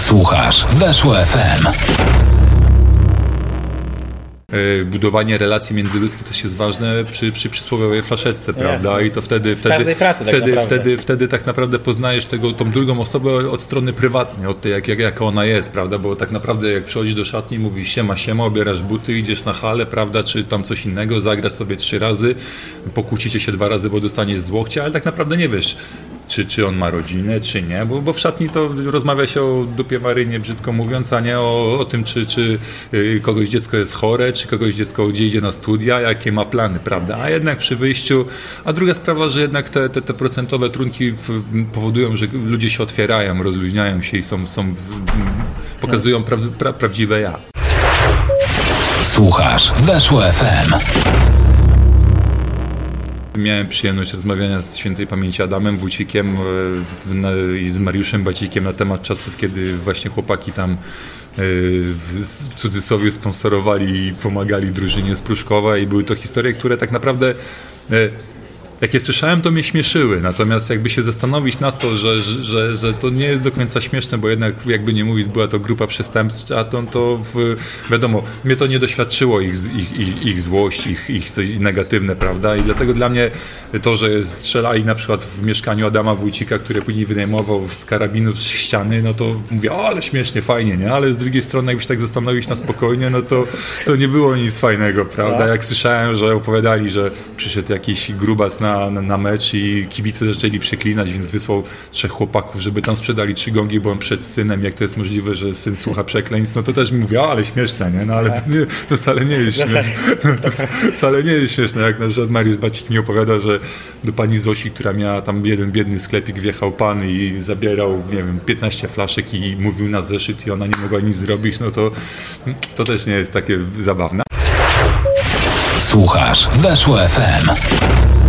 Słuchasz Weszło FM. Budowanie relacji międzyludzkich też jest ważne przy przysłowiowej flaszeczce, prawda? Jasne. I to wtedy wtedy tak naprawdę poznajesz tą drugą osobę od strony prywatnej, od tej jaka ona jest, prawda? Bo tak naprawdę jak przychodzisz do szatni, mówisz siema, obierasz buty, idziesz na halę, prawda? Czy tam coś innego, zagrasz sobie 3 razy, pokłócicie się 2 razy, bo dostaniesz z łokcia, ale tak naprawdę nie wiesz, czy on ma rodzinę, czy nie, bo w szatni to rozmawia się o dupie Marynie, brzydko mówiąc, a nie o tym, czy kogoś dziecko jest chore, czy kogoś dziecko gdzie idzie na studia, jakie ma plany, prawda? A jednak przy wyjściu, a druga sprawa, że jednak te procentowe trunki powodują, że ludzie się otwierają, rozluźniają się i pokazują prawdziwe ja. Słuchasz Weszło FM. Miałem przyjemność rozmawiania z świętej pamięci Adamem Wójcikiem i z Mariuszem Bacikiem na temat czasów, kiedy właśnie chłopaki tam w cudzysłowie sponsorowali i pomagali drużynie z Pruszkowa i były to historie, które tak naprawdę jak je słyszałem, to mnie śmieszyły, natomiast jakby się zastanowić nad to, że to nie jest do końca śmieszne, bo jednak jakby nie mówić, była to grupa przestępcza, to wiadomo, mnie to nie doświadczyło ich złość, ich coś negatywne, prawda? I dlatego dla mnie to, że strzelali na przykład w mieszkaniu Adama Wójcika, które później wynajmował z karabinu z ściany, no to mówię, ale śmiesznie, fajnie, nie? Ale z drugiej strony, jakby się tak zastanowić na spokojnie, no to nie było nic fajnego, prawda? Jak słyszałem, że opowiadali, że przyszedł jakiś grubas na mecz i kibice zaczęli przeklinać, więc wysłał 3 chłopaków, żeby tam sprzedali 3 gongi, bo on przed synem, jak to jest możliwe, że syn słucha przekleństw, no to też mi mówię, ale śmieszne, nie? No ale to wcale nie jest śmieszne. To wcale nie jest śmieszne, jak na przykład Mariusz Bacik mi opowiada, że do pani Zosi, która miała tam jeden biedny sklepik, wjechał pan i zabierał, nie wiem, 15 flaszek i mówił na zeszyt i ona nie mogła nic zrobić, no to też nie jest takie zabawne. Słuchasz Weszło FM.